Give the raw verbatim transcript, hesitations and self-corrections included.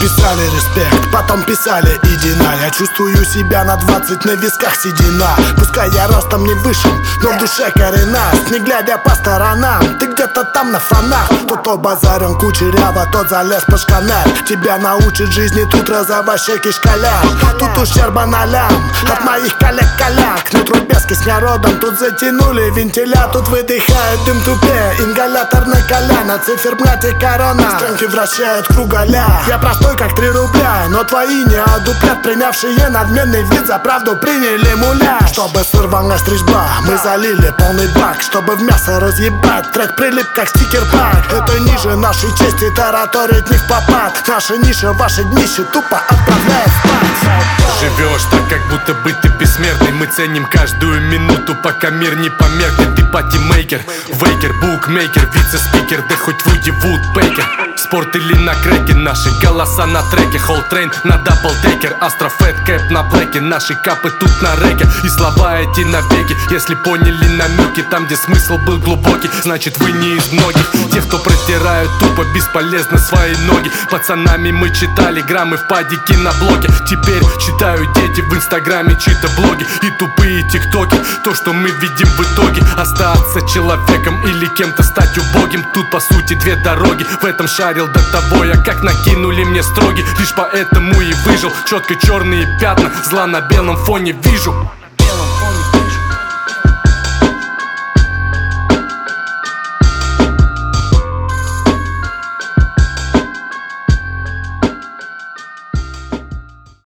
Писали респект, потом писали иди на. Я чувствую себя на двадцать, на висках седина. Пускай я ростом не вышел, но в душе коренаст. Не глядя по сторонам, ты где-то там на фонах. Тот, кто базарен кучеряво, тот залез по шканер. Тебя научит жизни тут розовощекий шкаляр. Тут ущерба нолям от моих коллег-коляк. Ну трубески с народом тут затянули вентиля. Тут выдыхает дым тупее, ингалятор на коляна. Циферблате корона, стрелки вращают круголя. Я простой как три рубля, но твои не одуплят. Принявшие надменный вид за правду приняли муляж. Чтобы сорвана стрижба, мы залили полный бак. Чтобы в мясо разъебать, трек прилип как стикер-пак. Это ниже нашей чести, тараторить не в попад. Наша ниша, ваше днище тупо отправляет спать. Живешь так, как будто бы ты бессмертный. Мы ценим каждую минуту, пока мир не померкнет. Ты патимейкер, вейкер, букмейкер, вице-спикер, да хоть Вуди Вудпейкер. Спорт или на креке, наши голоса на треке. Холл-трейн на даблтейкер, астрофет, кэп на блэке. Наши капы тут на реке, и слова эти навеки. Если поняли намеки, там где смысл был глубокий, значит вы не из многих. Тех, кто протирают тупо, бесполезно свои ноги. Пацанами мы читали граммы в падике на блоке. Теперь читают дети в инстаграме чьи-то блоги и тупые тиктоки. То, что мы видим в итоге, остаться человеком или кем-то стать убогим. Тут по сути две дороги, в этом шарил до того я, как накинули мне строги. Лишь поэтому и выжил, четко черные пятна, зла на белом фоне вижу.